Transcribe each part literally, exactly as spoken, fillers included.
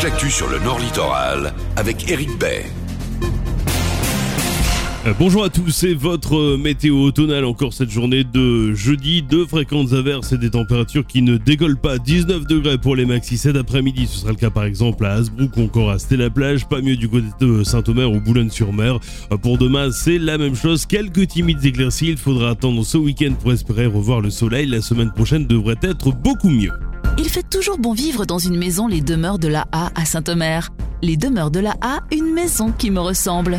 l'actu sur le Nord Littoral avec Eric Bay. Bonjour à tous, c'est votre météo automnale encore cette journée de jeudi. De fréquentes averses et des températures qui ne décollent pas. dix-neuf degrés pour les maxis cet après-midi, ce sera le cas par exemple à Hasbrook ou encore à Stella-Plage. Pas mieux du côté de Saint-Omer ou Boulogne-sur-Mer. Pour demain, c'est la même chose. Quelques timides éclaircies, il faudra attendre ce week-end pour espérer revoir le soleil. La semaine prochaine devrait être beaucoup mieux. Il fait toujours bon vivre dans une maison Les Demeures de la Haye à Saint-Omer. Les Demeures de la Haye, une maison qui me ressemble.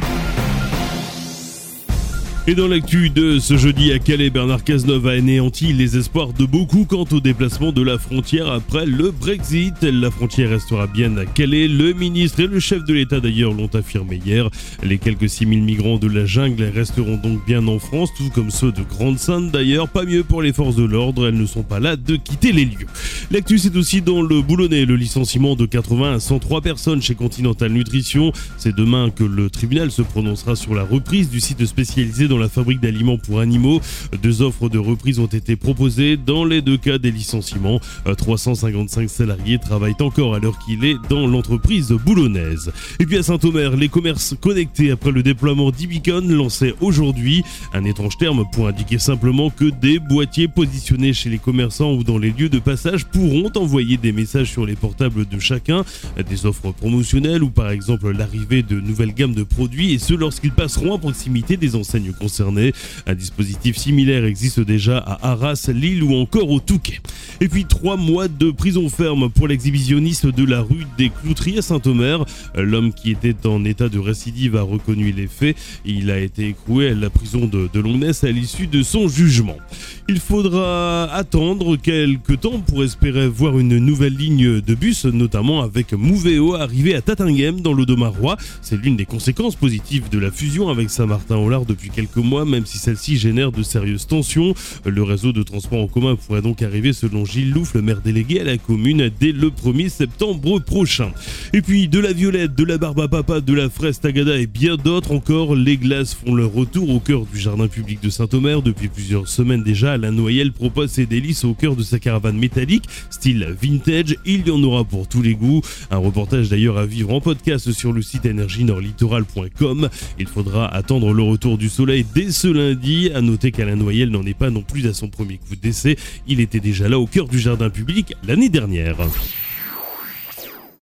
Et dans l'actu de ce jeudi à Calais, Bernard Cazeneuve a anéanti les espoirs de beaucoup quant au déplacement de la frontière après le Brexit. La frontière restera bien à Calais. Le ministre et le chef de l'État d'ailleurs l'ont affirmé hier. Les quelques six mille migrants de la jungle resteront donc bien en France, tout comme ceux de Grande-Sainte d'ailleurs. Pas mieux pour les forces de l'ordre, elles ne sont pas là de quitter les lieux. L'actu, c'est aussi dans le Boulonnais, le licenciement de quatre-vingts à cent trois personnes chez Continental Nutrition. C'est demain que le tribunal se prononcera sur la reprise du site spécialisé dans la fabrique d'aliments pour animaux. Deux offres de reprise ont été proposées. Dans les deux cas des licenciements, trois cent cinquante-cinq salariés travaillent encore à l'heure qu'il est dans l'entreprise boulonnaise. Et puis à Saint-Omer, les commerces connectés après le déploiement d'Ibicon lancé aujourd'hui. Un étrange terme pour indiquer simplement que des boîtiers positionnés chez les commerçants ou dans les lieux de passage pourront envoyer des messages sur les portables de chacun, des offres promotionnelles ou par exemple l'arrivée de nouvelles gammes de produits, et ce lorsqu'ils passeront à proximité des enseignes concernées. Un dispositif similaire existe déjà à Arras, Lille ou encore au Touquet. Et puis trois mois de prison ferme pour l'exhibitionniste de la rue des Cloutries à Saint-Omer. L'homme qui était en état de récidive a reconnu les faits. Il a été écroué à la prison de, de Longness à l'issue de son jugement. Il faudra attendre quelques temps pour espérer voir une nouvelle ligne de bus, notamment avec Mouveo arrivée à Tatinghem dans l'Audomarois. C'est l'une des conséquences positives de la fusion avec Saint-Martin-en-Laye depuis quelques mois, même si celle-ci génère de sérieuses tensions. Le réseau de transport en commun pourrait donc arriver, selon Gilles Louf, le maire délégué à la commune, dès le premier septembre prochain. Et puis de la violette, de la barbe à papa, de la fraise tagada et bien d'autres encore, les glaces font leur retour au cœur du jardin public de Saint-Omer. Depuis plusieurs semaines déjà, Alain Noyel propose ses délices au cœur de sa caravane métallique, style vintage. Il y en aura pour tous les goûts. Un reportage d'ailleurs à vivre en podcast sur le site énergie nord littoral point com. Il faudra attendre le retour du soleil dès ce lundi. À noter qu'Alain Noyel n'en est pas non plus à son premier coup d'essai. Il était déjà là au cœur du jardin public l'année dernière.